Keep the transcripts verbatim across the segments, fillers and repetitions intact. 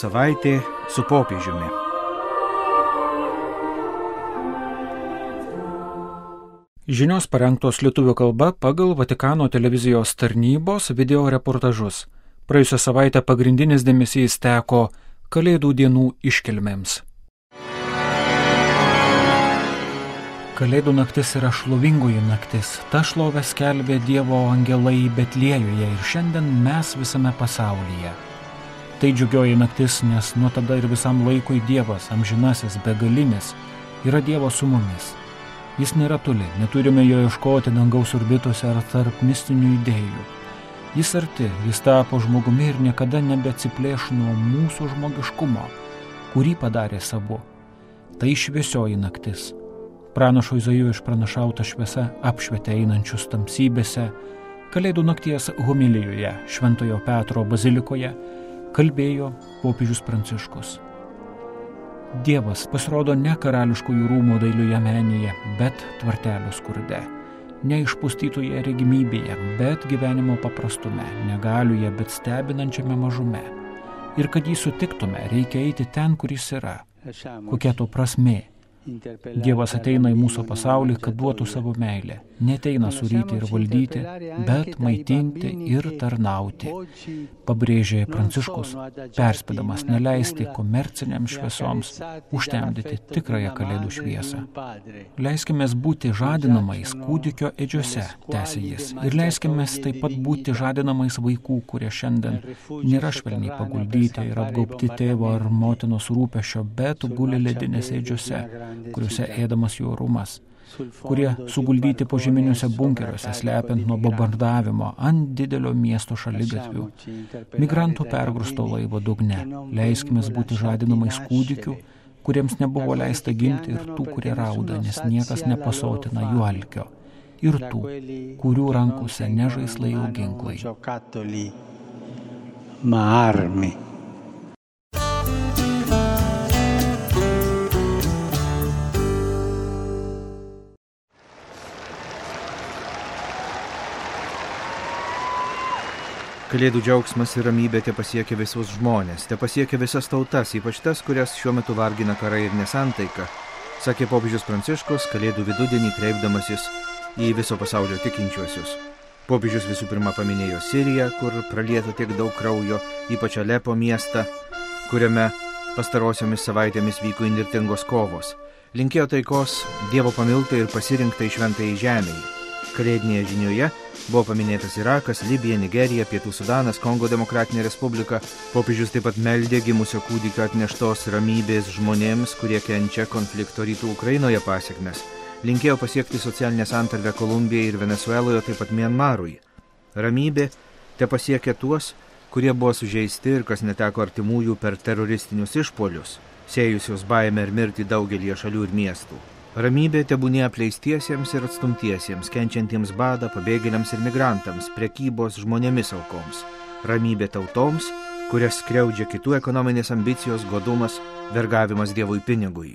Savaitė su popiežiumi. Žinios parengtos lietuvių kalba pagal Vatikano televizijos tarnybos video reportažus. Praėjusią savaitę pagrindinis dėmesys teko Kalėdų dienų iškilmėms. Kalėdų naktis yra šlovingoji naktis. Ta šlovę skelbė Dievo angelai Betliejuje ir šiandien mes visame pasaulyje. Tai džiugioji naktis, nes nuo tada ir visam laikui Dievas, amžinasis, begalinis, yra Dievo su mumis. Jis nėra toli, neturime jo ieškoti dangaus orbitose ar tarp mistinių idėjų. Jis arti, jis tapo žmogumi ir niekada nebeatsiplėš nuo mūsų žmogiškumo, kurį padarė savu. Tai šviesioji naktis. Pranašo Izaijo išpranašauta šviesa apšvietė einančius tamsybėse. Kalėdų nakties homilijoje Šventojo Petro bazilikoje kalbėjo popiežius Pranciškus. Dievas pasirodo ne karališkųjų rūmų dailioje menėje, bet tvartelio skurde. Ne išpustytoje regimybėje, bet gyvenimo paprastume, negaliuje, bet stebinančiame mažume. Ir kad jį sutiktume, reikia eiti ten, kur jis yra. Kokia to prasmė? Dievas ateina į mūsų pasaulį, kad duotų savo meilę. Neteina suryti ir valdyti, bet maitinti ir tarnauti. Pabrėžė Pranciškus, perspėdamas neleisti komerciniams šviesoms užtemdyti tikrąją kalėdų šviesą. Leiskimės būti žadinamais kūdikio ėdžiose, tęsė jis, ir leiskimės taip pat būti žadinamais vaikų, kurie šiandien nėra švelniai paguldyti ir apgaubti tėvo ar motinos rūpesčio, bet guli ledinėse ėdžiose, kuriuose ėdamas jų orumas, kurie suguldyti požeminiuose bunkeriuose, slepiant nuo bombardavimo ant didelio miesto šaligatvių, migrantų pergrūsto laivo dugne. Leiskimės būti žadinamais kūdikių, kuriems nebuvo leista gimti, ir tų, kurie rauda, nes niekas nepasotina jų alkio, ir tų, kurių rankose ne žaislai, o ginklai. Ma armi. Kalėdų džiaugsmas ir ramybė te pasiekia visus žmonės, te pasiekia visas tautas, ypač tas, kurias šiuo metu vargina karai ir nesantaika, sakė popiežius Pranciškus Kalėdų vidudienį kreipdamasis į viso pasaulio tikinčiuosius. Popiežius visų pirma paminėjo Siriją, kur pralieta tiek daug kraujo, ypač Alepo miestą, kuriame pastarosiomis savaitėmis vyko įnirtingos kovos. Linkėjo taikos Dievo pamiltai ir pasirinktai šventai žemei. Kalėdinėje žinioje buvo paminėtas Irakas, Libija, Nigerija, Pietų Sudanas, Kongo Demokratinė Respublika. Popiežius taip pat meldė gimusio kūdikio atneštos ramybės žmonėms, kurie kenčia konflikto rytų Ukrainoje pasekmes. Linkėjo pasiekti socialinę santarvę Kolumbijai ir Venezueloje, taip pat Mianmarui. Ramybė te pasiekė tuos, kurie buvo sužeisti ir kas neteko artimųjų per teroristinius išpuolius, sėjusius baimę ir mirtį daugelį šalių ir miestų. Ramybė tebūnie apleistiesiems ir atstumtiesiems, kenčiantiems badą, pabėgėliams ir migrantams, prekybos žmonėmis aukoms. Ramybė tautoms, kurias skriaudžia kitų ekonominės ambicijos, godumas, vergavimas Dievui pinigui.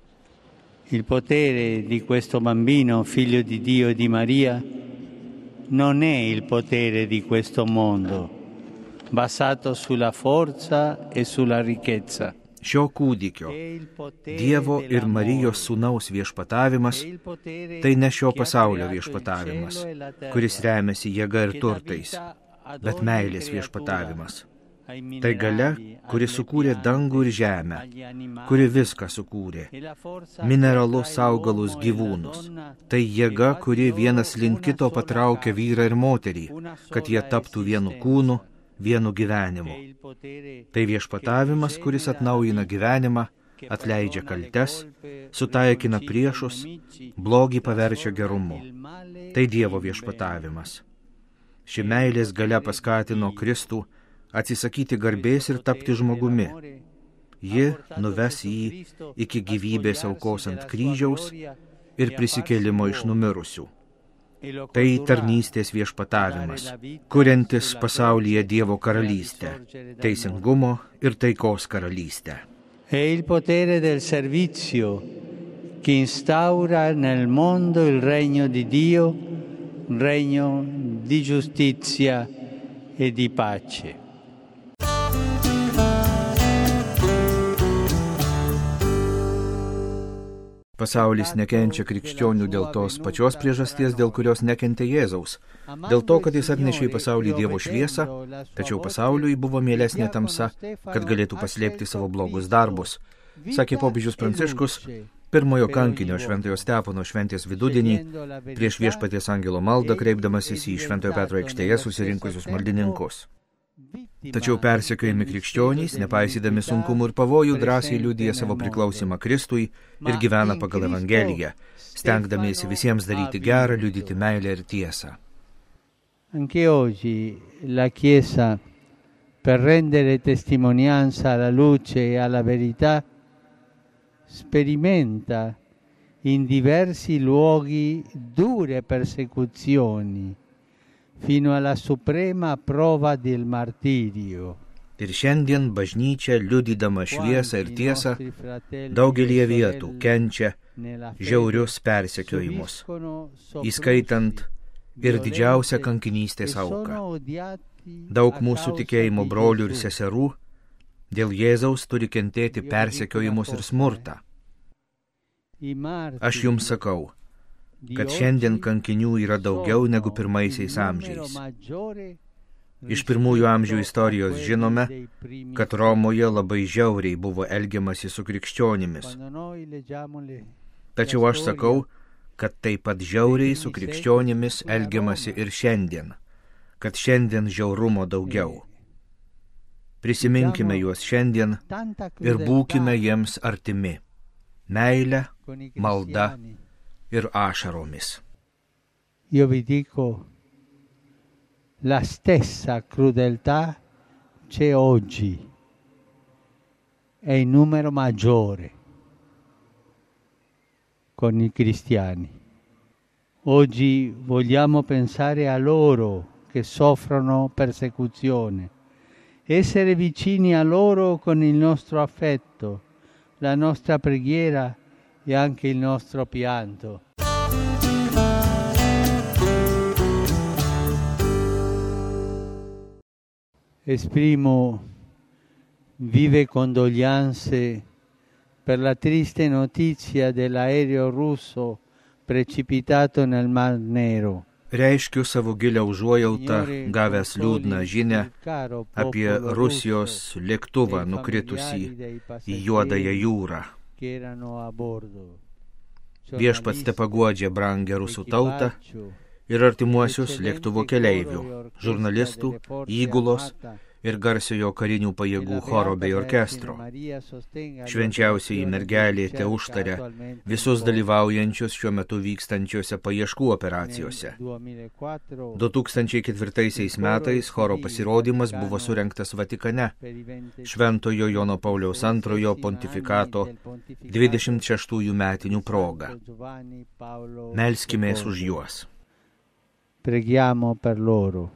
Il potere di questo bambino, figlio di Dio e di Maria, non è il potere di questo mondo, basato sulla forza e sulla ricchezza. Šio kūdikio, Dievo ir Marijos sūnaus viešpatavimas, tai ne šio pasaulio viešpatavimas, kuris remiasi jėga ir turtais, bet meilės viešpatavimas. Tai galia, kuri sukūrė dangų ir žemę, kuri viską sukūrė, mineralus, augalus, gyvūnus. Tai jėga, kuri vienas link kito patraukia vyrą ir moterį, kad jie taptų vienu kūnu, vienu gyvenimu. Tai viešpatavimas, kuris atnaujina gyvenimą, atleidžia kaltes, sutaikina priešus, blogį paverčia gerumu. Tai Dievo viešpatavimas. Ši meilės galia paskatino Kristų atsisakyti garbės ir tapti žmogumi. Ji nuves jį iki gyvybės aukos ant kryžiaus ir prisikėlimo iš numirusių. Tai tarnystės viešpatavimas, kuriantis pasaulyje Dievo karalystę, teisingumo ir taikos karalystę. È il potere del servizio che instaura nel mondo il regno di Dio, un regno di giustizia e di pace. Pasaulis nekenčia krikščionių dėl tos pačios priežasties, dėl kurios nekentė Jėzaus. Dėl to, kad jis atnešė į pasaulį Dievo šviesą, tačiau pasauliui buvo mielesnė tamsa, kad galėtų paslėpti savo blogus darbus. Sakė popiežius Pranciškus, pirmojo kankinio Šventojo Stepono šventės vidudienį, prieš Viešpaties angelo maldą kreipdamasis į Šventojo Petro aikštėje susirinkusius maldininkus. Tačiau persekiojami krikščionys, nepaisydami sunkumų ir pavojų, drąsiai liudija savo priklausimą Kristui ir gyvena pagal Evangeliją, stengdamiesi visiems daryti gerą, liudyti meilę ir tiesą. Anche oggi la Chiesa, per rendere testimonianza alla luce e alla verità, sperimenta in diversi luoghi dure persecuzioni, fino alla suprema prova del martirio. Ir šiandien bažnyčia, liudydama šviesą ir tiesą, daugelie vietų kenčia žiaurius persekiojimus, įskaitant ir didžiausią kankinystės auką. Daug mūsų tikėjimo brolių ir seserų dėl Jėzaus turi kentėti persekiojimus ir smurtą. Aš jums sakau, kad šiandien kankinių yra daugiau negu pirmaisiais amžiais. Iš pirmųjų amžių istorijos žinome, kad Romoje labai žiauriai buvo elgiamasi su krikščionimis. Tačiau aš sakau, kad taip pat žiauriai su krikščionimis elgiamasi ir šiandien, kad šiandien žiaurumo daugiau. Prisiminkime juos šiandien ir būkime jiems artimi, meile, malda ir ašaromis. Io vi dico, la stessa crudeltà c'è oggi, è in numero maggiore con i cristiani. Oggi vogliamo pensare a loro che soffrono persecuzione, essere vicini a loro con il nostro affetto, la nostra preghiera e anche il nostro pianto. Esprimo vive condoglianze per la triste notizia dell'aereo russo precipitato nel Mar Nero. Reiškiu savo gilią užuojautą, gavęs liūdną žinią apie Rusijos lėktuvą nukritusį į Juodąją jūrą. Viešpats tepaguodžia brangę rusų tautą ir artimuosius lėktuvo keleivių, žurnalistų, įgulos ir garsiojo karinių pajėgų choro bei orkestro. Švenčiausioji mergelė te užtaria visus dalyvaujančius šiuo metu vykstančiose paieškų operacijose. du tūkstančiai ketvirtaisiais metais choro pasirodymas buvo surengtas Vatikane, Šventojo Jono Pauliaus antrojo pontifikato dvidešimt šeštųjų metinių proga. Melskimės už juos. Preghiamo per loro.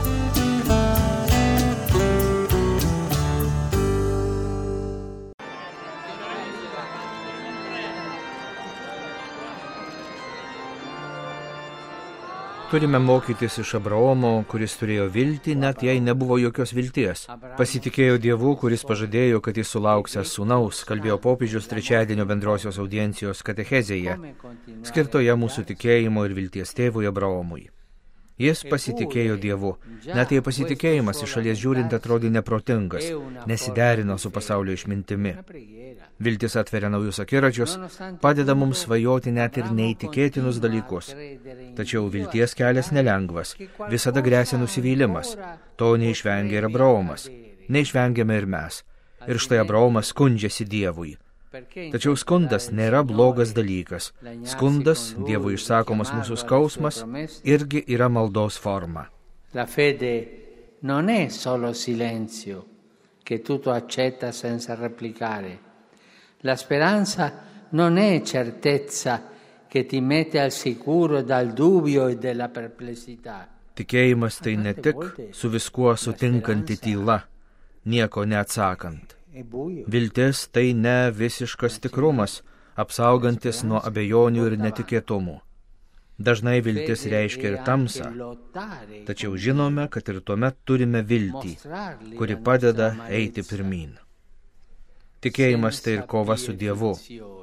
Turime mokytis iš Abraomo, kuris turėjo viltį, net jei nebuvo jokios vilties. Pasitikėjo Dievu, kuris pažadėjo, kad jis sulauksęs sūnaus, kalbėjo popiežius trečiadienio bendrosios audiencijos katechezėje, skirtoje mūsų tikėjimo ir vilties tėvui Abraomui. Jis pasitikėjo Dievu, net jei pasitikėjimas iš šalies žiūrint atrodė neprotingas, nesiderino su pasaulio išmintimi. Viltis atveria naujus akiračius, padeda mums svajoti net ir neįtikėtinus dalykus. Tačiau vilties kelias nelengvas, visada gresia nusivylimas. To neišvengia ir Abraomas, neišvengiame ir mes. Ir štai Abraomas skundžiasi Dievui. Tačiau skundas nėra blogas dalykas. Skundas, Dievui išsakomas mūsų skausmas, irgi yra maldos forma. La fede non è solo silenzio, che tutto accetta senza replicare. La speranza non è certezza che ti mette al sicuro dal dubbio e della perplessità. Tikėjimas tai ne tik su viskuo sutinkanti tyla, nieko neatsakant. Viltis tai ne visiškas tikrumas, apsaugantis nuo abejonių ir netikėtumų. Dažnai viltis reiškia ir tamsą, tačiau žinome, kad ir tuomet turime viltį, kuri padeda eiti pirmyn. Tikėjimas tai ir kova su Dievu.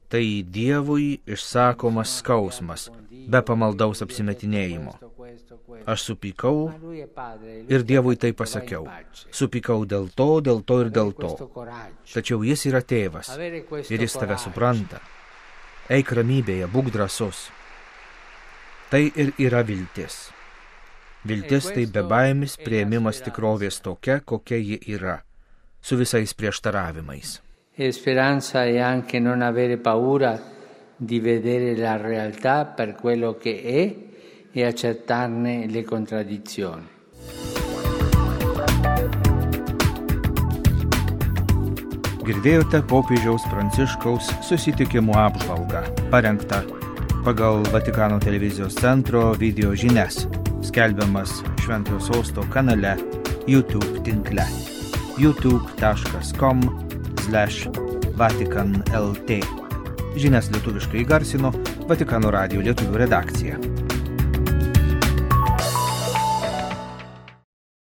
Tai Dievui išsakomas skausmas, be pamaldaus apsimetinėjimo. Aš supykau ir Dievui tai pasakiau. Supykau dėl to, dėl to ir dėl to. Tačiau jis yra tėvas ir jis tave supranta. Eik ramybėje, būk drąsus. Tai ir yra viltis. Viltis tai bebaimis priėmimas tikrovės tokia, kokia ji yra, su visais prieštaravimais. E speranza è anche non avere paura di vedere la realtà per quello che è e accettarne le contraddizioni. Girdėjote popiežiaus Pranciškaus susitikimų apžvalgą, parengtą pagal Vatikano televizijos centro video žinias, skelbiamas Šventojo Sosto kanale YouTube tinkle youtube taškas com slash vatican lt. Žinias lietuviškai įgarsino Vatikano radijo lietuvių redakcija.